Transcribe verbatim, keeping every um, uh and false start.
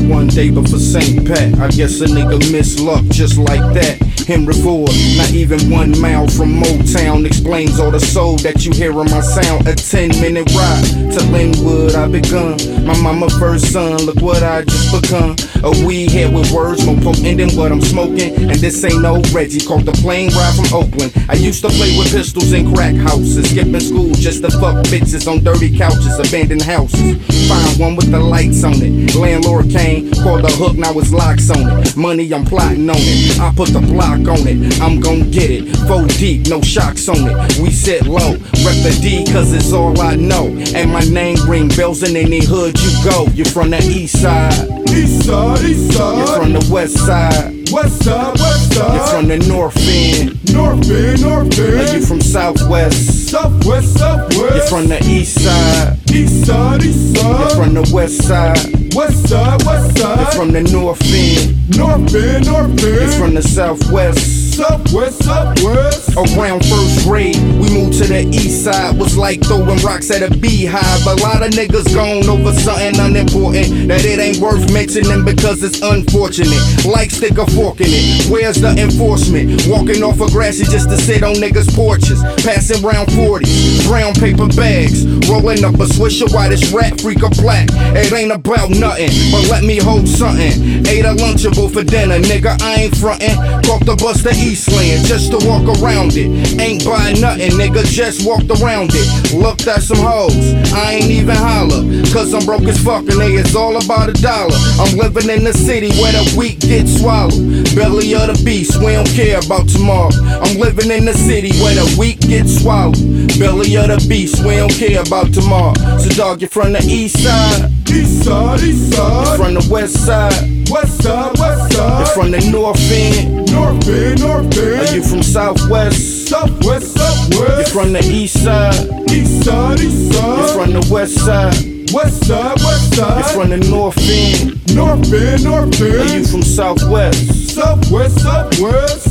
one day, but for Saint Pat, I guess a nigga miss luck just like that. Henry Ford, not even one mile from Motown, explains all the soul that you hear in my sound. A ten minute ride to Linwood, I begun. My mama first son, look what I just become. A weed head with words more potent than what I'm smoking. And this ain't no Reggie, called the plane ride from Oakland. I used to play with pistols in crack houses, skipping school just to fuck bitches on dirty couches, abandoned houses. Find one with the lights on it. Landlord came, called the hook, now it's locks on it. Money, I'm plotting on it. I put the block on it, I'm gon' get it. Four deep, no shocks on it. We sit low, rep the D cause it's all I know. And my name ring bells in any hood you go. You're from the east side, east side, east side. You're from the west side, west side, west side. You're from the north end, north end, north end. Are you from southwest, southwest, southwest. You're from the east side, east side, east side. You're from the west side, west side, west side. You're from the north end, north end, north end. You're from the southwest, southwest, southwest. Around first grade, we moved to the east side. Was like throwing rocks at a beehive. A lot of niggas gone over something unimportant that it ain't worth mentioning because it's unfortunate. Like stick a fork in it. Where's the enforcement? Walking off of grassy just to sit on niggas' porches. Passing round forties, brown paper bags. Rolling up a swisher while this rat freak a black. It ain't about nothing, but let me hold something. Ate a Lunchable for dinner, nigga, I ain't frontin'. Caught the bus to Eastland just to walk around it. Ain't buy nothing, nigga, just walked around it. Looked at some hoes, I ain't even holler, cause I'm broke as fuck and they is all about a dollar. I'm living in the city where the weak get swallowed. Belly of the beast, we don't care about tomorrow. I'm living in the city where the weak get swallowed. Belly of the beast, we don't care about tomorrow. So dog, you're from the east side, east side, east side. You're from the west side, west side, west side. You're from the north end, north end, north end. Are you from southwest, southwest, southwest. You're from the east side, east side, east side. You're from the west side, west side, west side. You're from the north end, north end, north end. Are you from southwest, southwest, southwest.